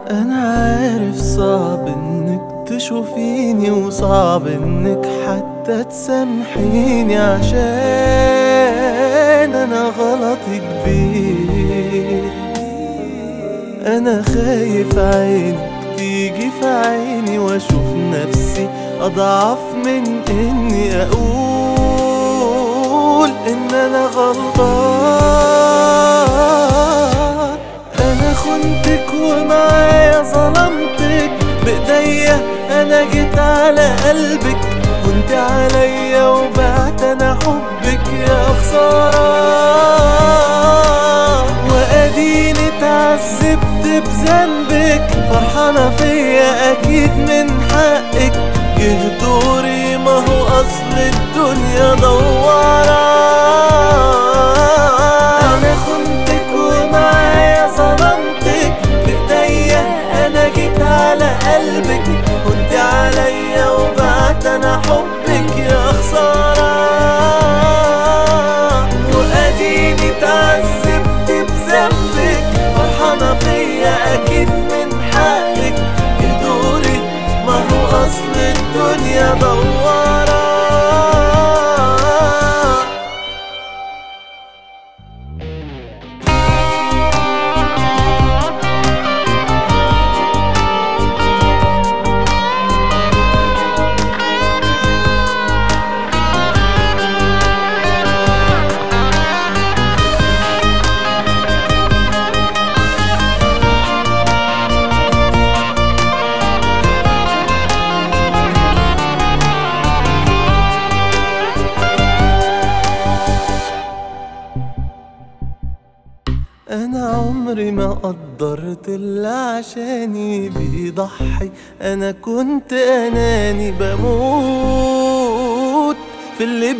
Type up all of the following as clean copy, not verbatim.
انا عارف صعب انك تشوفيني، وصعب انك حتى تسامحيني، عشان انا غلطي كبير. انا خايف عينك تيجي في عيني واشوف نفسي اضعف من اني اقول ان انا غلطان. انا خنتك ومعايا ظلمتك بايديا، انا جيت على قلبك وانت عليا وبعت انا حبك يا خسارة. واديني اتعذبت بذنبك، فرحانة فيا اكيد من حقك. جه دوري ما هو اصل الدنيا دوارة. انا خنتك ومعايا ظلمتك بايديا، انا جيت على قلبك وانت عليا وبعت انا حبك يا خسارة. واديني اتعذبت بذنبك، فرحانة فيا اكيد من حقك. دوري ما هو اصل الدنيا دوارة. أنا عمري ما قدرت اللي عشاني بيضحي. أنا كنت أناني بموت في اللي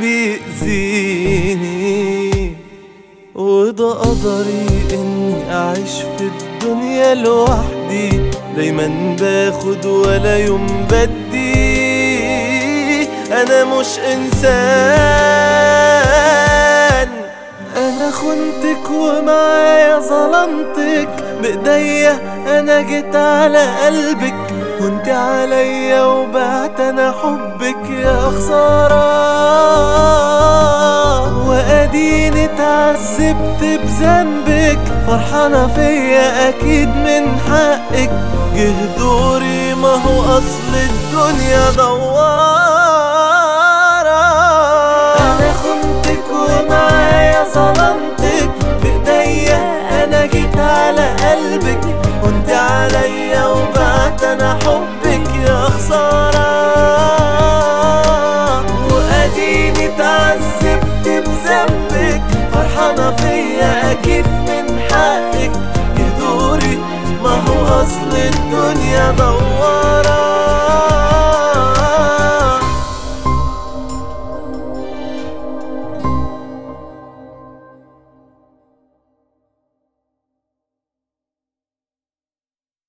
بيأذيني، وده قدري إني أعيش في الدنيا لوحدي. دايما باخد ولا يوم بدي، أنا مش إنسان. انا خنتك ومعايا ظلمتك بايديا، انا جيت على قلبك وانت عليا وبعت انا حبك يا خسارة. واديني اتعذبت بذنبك، فرحانة فيا اكيد من حقك. جه دوري ما هو اصل الدنيا دوارة. انا خنتك ومعايا ظلمتك بايديا، انا جيت على قلبك وانت عليا وبعت انا حبك يا خسارة. واديني اتعذبت بذنبك، فرحانة فيا اكيد من حقك. دوري ما هو اصل الدنيا دوارة.